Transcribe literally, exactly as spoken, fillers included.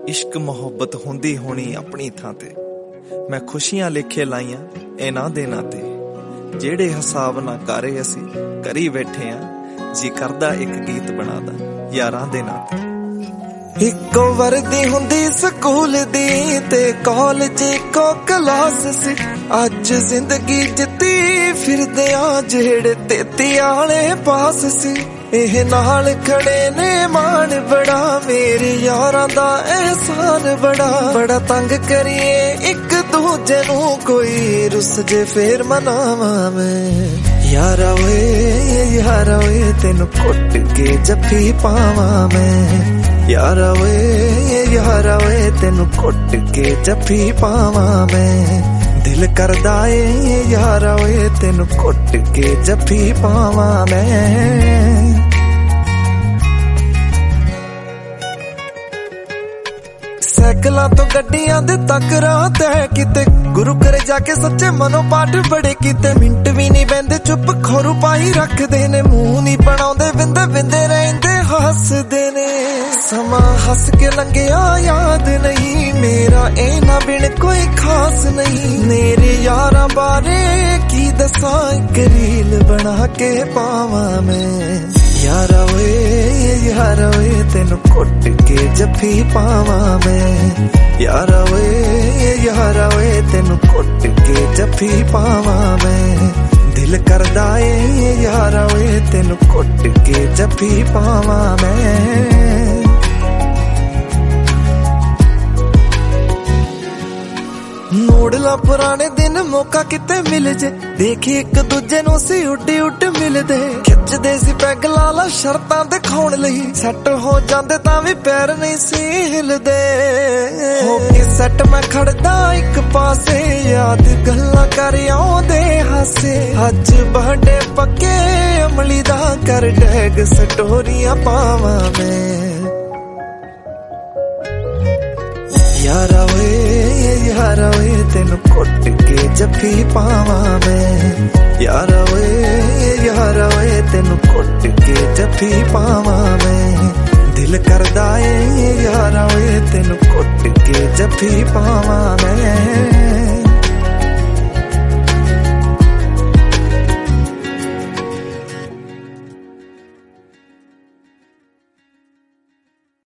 इश्क मुहब्बत हुंदी होनी अपनी थां ते। मैं खुशियां लिखे लाइयां इन्हां दे नाते, जेड़े हिसाब ना कारे असी करी बैठे आ। जी करदा एक गीत बनादा यारां दे नाते। इको वर्दी हुंदी स्कूल दी ते कॉलेज इको क्लास सी। अज जिंदगी जित्ती फिरदे आ जेड़े तेती आले पास सी। एह नाल खड़े ने मान बड़ा, मेरे यारां दा एहसान बड़ा। बड़ा तंग करिए एक दूजे नू, कोई रुस जे फिर मनावा मैं। यारा वे यारा वे तेनू कुट के जफ्फी पावा मैं। यारा वे यारा वे तेनू कुट के जफ्फी पावा मैं। दिल करदा ए यारा वे तेनू कुट के जफ्फी पावा मैं। सैकलां तो गड्डियां दे तक रात है किते, गुरु करे जाके सच्चे मनो पाठ बड़े किते। मिंट भी नहीं बहंदे चुप खोरू पाई रखदे ने, मुंह नहीं बनाउंदे विंदे विंदे रहिंदे हसदे ने। समा हस के लंघिया याद नहीं मेरा, इन्हां बिन कोई खास नहीं। मेरे यारां बारे की दसां इक रील बना के पावा मैं। यारा वे यारा वे तेनू कुट के जफ्फी पावा मैं। यारा वे यारा वे तेनू कुट के जफ्फी पावा मैं। दिल करदा ए यारा वे तेनू कुट के जफ्फी पावा मैं। मोड़ ला पुराने दिन मौका किते मिल जे, देखी एक दूजे नू सी उड्डी उड मिलदे। खिचदे सी पैग लाला शर्तां दिखाउण लई, सैट हो जांदे तां भी पैर नहीं सी हिलदे। हो के सैट मैं खड़दा इक पासे, याद गल्लां कर आउंदे हासे। अज बर्थडे पक्के अमली दा कर डैग स्टोरियां पावा मैं। यारा वे यारा वे तेनू कुट के जफ्फी पावा मैं। यारा वे यारा वे तेनू कुट के जफ्फी पावा मैं। दिल करदा ए यारा वे तेनू कुट के जफ्फी पावा मैं।